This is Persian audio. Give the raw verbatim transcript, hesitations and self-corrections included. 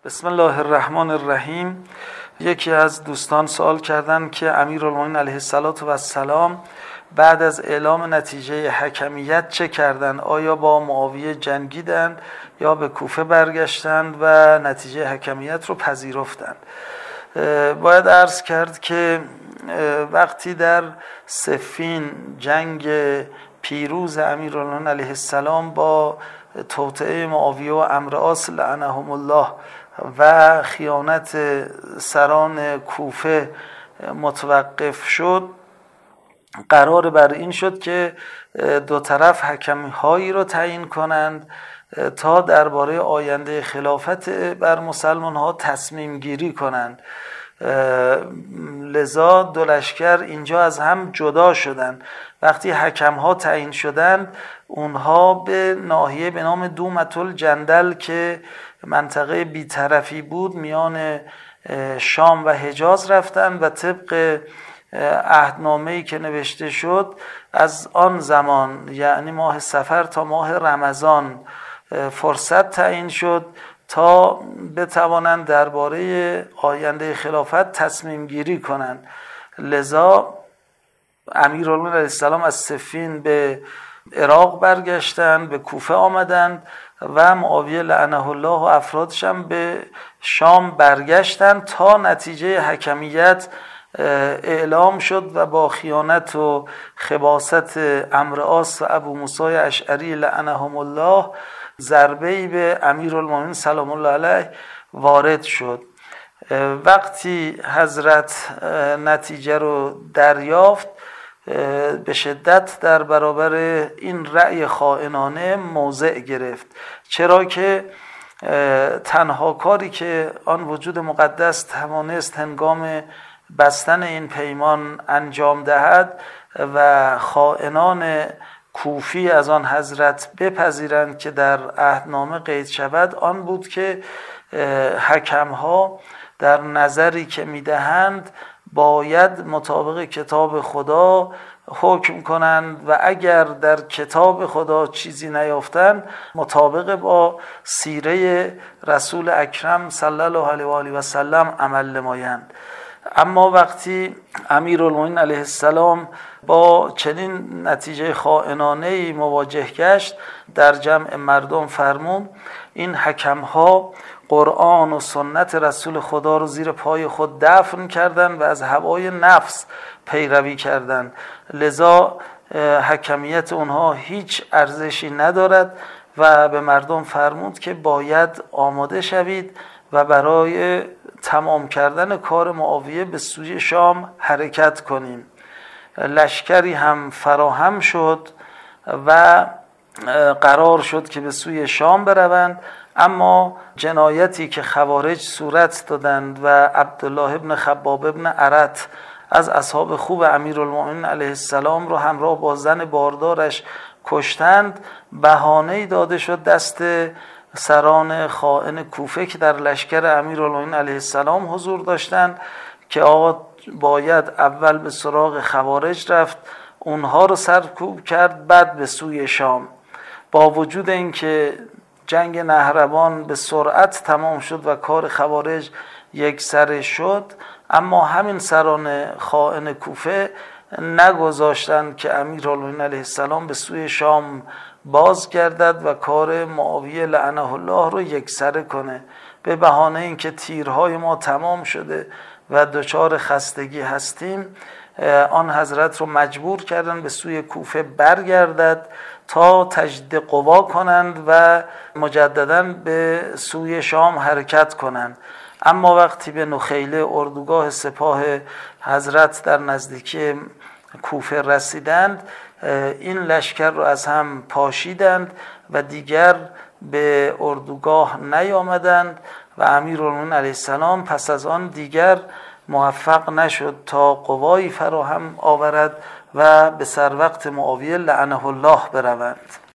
بسم الله الرحمن الرحیم. یکی از دوستان سوال کردن که امیرالمومنین علیه السلام بعد از اعلام نتیجه حکمیت چه کردند؟ آیا با معاویه جنگیدند یا به کوفه برگشتند و نتیجه حکمیت رو پذیرفتند؟ باید عرض کرد که وقتی در صفین جنگ پیروز امیرالمومنین علیه السلام با توطئه معاویه و عمرو عاص لعنهم الله و خیانت سران کوفه متوقف شد، قرار بر این شد که دو طرف حکم‌هایی رو تعیین کنند تا درباره آینده خلافت بر مسلمان‌ها تصمیم گیری کنند. لذا دو لشکر اینجا از هم جدا شدند. وقتی حکم‌ها تعیین شدند، اونها به ناحیه به نام دومة الجندل که منطقه بی‌طرفی بود میان شام و حجاز رفتند و طبق عهدنامه‌ای که نوشته شد از آن زمان یعنی ماه صفر تا ماه رمضان فرصت تعیین شد تا بتوانند درباره آینده خلافت تصمیم گیری کنند. لذا امیرالمومنین علیه السلام از صفین به عراق برگشتند، به کوفه آمدند و معاویه لعنه الله و افرادش هم به شام برگشتند تا نتیجه حکمیت اعلام شد و با خیانت و خباثت عمرو عاص و ابو موسی اشعری لعنهم الله ضربه‌ای به امیرالمومنین سلام الله علیه وارد شد. وقتی حضرت نتیجه رو دریافت، به شدت در برابر این رأی خائنانه موضع گرفت، چرا که تنها کاری که آن وجود مقدس توانست هنگام بستن این پیمان انجام دهد و خائنان کوفی از آن حضرت بپذیرند که در عهدنامه قید شود آن بود که حکم‌ها در نظری که میدهند باید مطابق کتاب خدا حکم کنند و اگر در کتاب خدا چیزی نیافتند مطابق با سیره رسول اکرم صلی الله علیه و آله و سلم عمل نمایند. اما وقتی امیرالمومنین علیه السلام با چنین نتیجه خائنانه‌ای مواجه گشت، در جمع مردم فرمود این حکم‌ها قرآن و سنت رسول خدا رو زیر پای خود دفن کردند و از هوای نفس پیروی کردند، لذا حکمیت اونها هیچ ارزشی ندارد و به مردم فرمود که باید آماده شوید و برای تمام کردن کار معاویه به سوی شام حرکت کنیم. لشکری هم فراهم شد و قرار شد که به سوی شام بروند، اما جنایتی که خوارج صورت دادند و عبدالله ابن خباب ابن ارت از اصحاب خوب امیرالمومنین علیه السلام رو همراه با زن باردارش کشتند، بهانه‌ای داده شد دست سران خائن کوفه که در لشکر امیرالمومنین علیه السلام حضور داشتند که آقا باید اول به سراغ خوارج رفت، اونها رو سرکوب کرد، بعد به سوی شام. با وجود اینکه جنگ نهروان به سرعت تمام شد و کار خوارج یک سره شد، اما همین سران خائن کوفه نگذاشتند که امیرالمومنین علیه السلام به سوی شام بازگردد و کار معاویه لعنه الله رو یک سره کنه. به بهانه اینکه تیرهای ما تمام شده و دچار خستگی هستیم، آن حضرت رو مجبور کردن به سوی کوفه برگردد تا تجدید قوا کنند و مجددا به سوی شام حرکت کنند. اما وقتی به نخیله اردوگاه سپاه حضرت در نزدیکی کوفه رسیدند، این لشکر رو از هم پاشیدند و دیگر به اردوگاه نیامدند و امیرالمومنین علیه السلام پس از آن دیگر موفق نشد تا قوایی فراهم آورد و به سر وقت معاویه لعنه الله بروند.